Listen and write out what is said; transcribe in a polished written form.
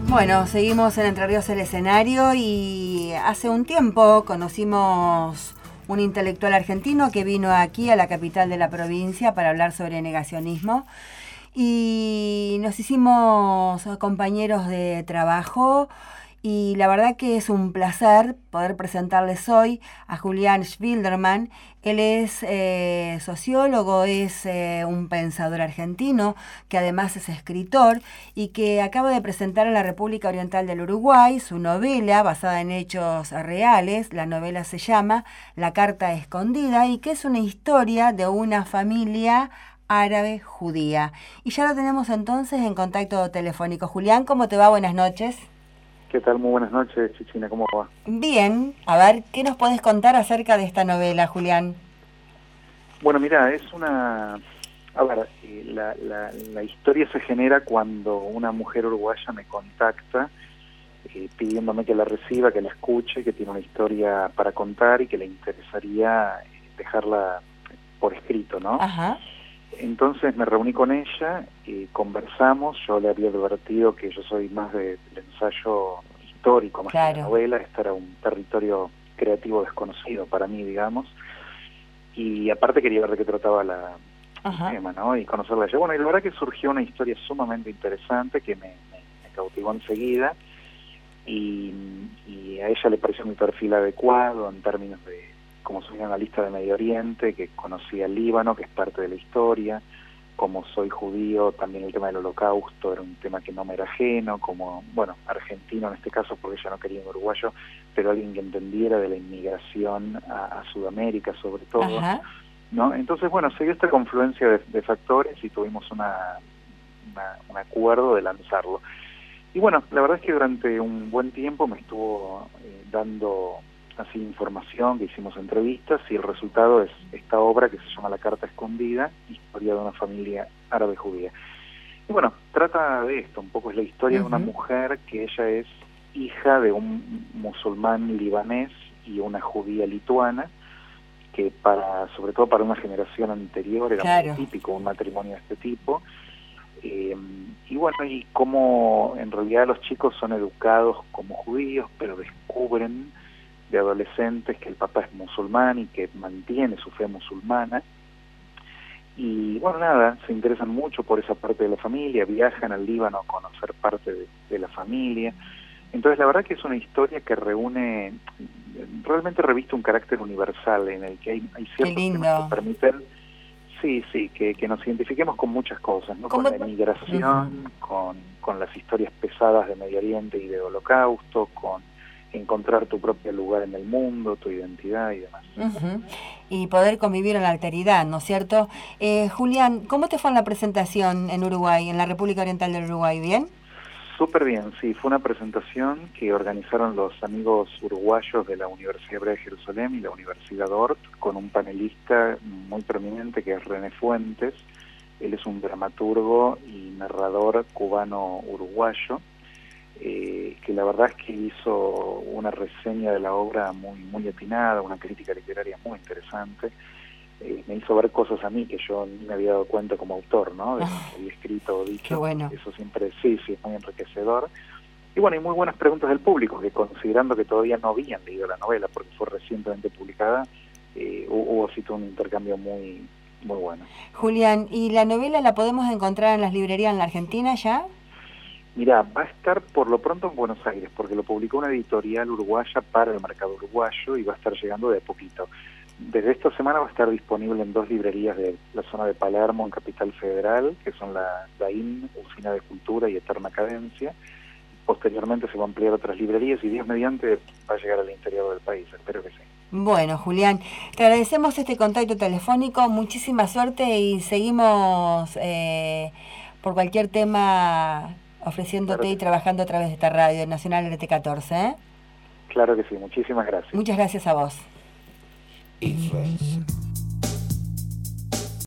Bueno, seguimos en Entre Ríos el escenario y hace un tiempo conocimos un intelectual argentino que vino aquí a la capital de la provincia para hablar sobre negacionismo y nos hicimos compañeros de trabajo y la verdad que es un placer poder presentarles hoy a Julián Schilderman. Él es sociólogo, es un pensador argentino que además es escritor y que acaba de presentar en la República Oriental del Uruguay su novela basada en hechos reales. La novela se llama La Carta Escondida y que es una historia de una familia árabe judía. Y ya lo tenemos entonces en contacto telefónico. Julián, ¿cómo te va? Buenas noches. ¿Qué tal? Muy buenas noches, Chichina, ¿cómo va? Bien, a ver, ¿qué nos podés contar acerca de esta novela, Julián? Bueno, mira, es una... A ver, la historia se genera cuando una mujer uruguaya me contacta pidiéndome que la reciba, que la escuche, que tiene una historia para contar y que le interesaría dejarla por escrito, ¿no? Ajá. Entonces me reuní con ella y conversamos. Yo le había advertido que yo soy más del ensayo histórico, más que la novela. Este era un territorio creativo desconocido para mí, digamos. Y aparte quería ver de qué trataba el tema, ¿no? Y conocerla a ella. Bueno, y la verdad que surgió una historia sumamente interesante que me cautivó enseguida. Y a ella le pareció mi perfil adecuado en términos de como soy analista de Medio Oriente, que conocía el Líbano, que es parte de la historia, como soy judío, también el tema del Holocausto era un tema que no me era ajeno, como, bueno, argentino en este caso, porque ella no quería un uruguayo, pero alguien que entendiera de la inmigración a Sudamérica sobre todo, ¿no? Entonces, bueno, se dio esta confluencia de factores y tuvimos un acuerdo de lanzarlo. Y bueno, la verdad es que durante un buen tiempo me estuvo dando así información, que hicimos entrevistas, y el resultado es esta obra que se llama La Carta Escondida, historia de una familia árabe judía. Y bueno, trata de esto, un poco es la historia de una mujer que ella es hija de un musulmán libanés y una judía lituana, que sobre todo para una generación anterior era muy típico un matrimonio de este tipo. Y bueno, y cómo en realidad los chicos son educados como judíos, pero descubren de adolescentes que el papá es musulmán y que mantiene su fe musulmana. Y bueno, nada, se interesan mucho por esa parte de la familia, viajan al Líbano a conocer parte de la familia. Entonces la verdad que es una historia que reúne, realmente reviste un carácter universal en el que hay ciertos temas que permiten, que nos identifiquemos con muchas cosas, ¿no? Con la migración, con las historias pesadas de Medio Oriente y de Holocausto, con encontrar tu propio lugar en el mundo, tu identidad y demás. Y poder convivir en la alteridad, ¿no es cierto? Julián, ¿cómo te fue en la presentación en Uruguay, en la República Oriental del Uruguay? ¿Bien? Súper bien, sí. Fue una presentación que organizaron los amigos uruguayos de la Universidad Hebrea de Jerusalén y la Universidad Ort, con un panelista muy prominente que es René Fuentes. Él es un dramaturgo y narrador cubano-uruguayo, que la verdad es que hizo una reseña de la obra muy atinada, una crítica literaria muy interesante. Me hizo ver cosas a mí que yo ni me había dado cuenta como autor, ¿no? De lo que había escrito o dicho. Qué bueno. Eso siempre es muy enriquecedor. Y bueno, y muy buenas preguntas del público, que considerando que todavía no habían leído la novela, porque fue recientemente publicada, hubo así todo un intercambio muy bueno. Julián, ¿y la novela la podemos encontrar en las librerías en la Argentina ya? Mirá, va a estar por lo pronto en Buenos Aires, porque lo publicó una editorial uruguaya para el mercado uruguayo y va a estar llegando de poquito. Desde esta semana va a estar disponible en 2 librerías de la zona de Palermo, en Capital Federal, que son la DAIN, Usina de Cultura y Eterna Cadencia. Posteriormente se va a ampliar otras librerías y Dios mediante va a llegar al interior del país, espero que sí. Bueno, Julián, te agradecemos este contacto telefónico, muchísima suerte y seguimos por cualquier tema ofreciéndote y trabajando a través de esta radio Nacional RT14. Claro que sí, muchísimas gracias. Muchas gracias a vos.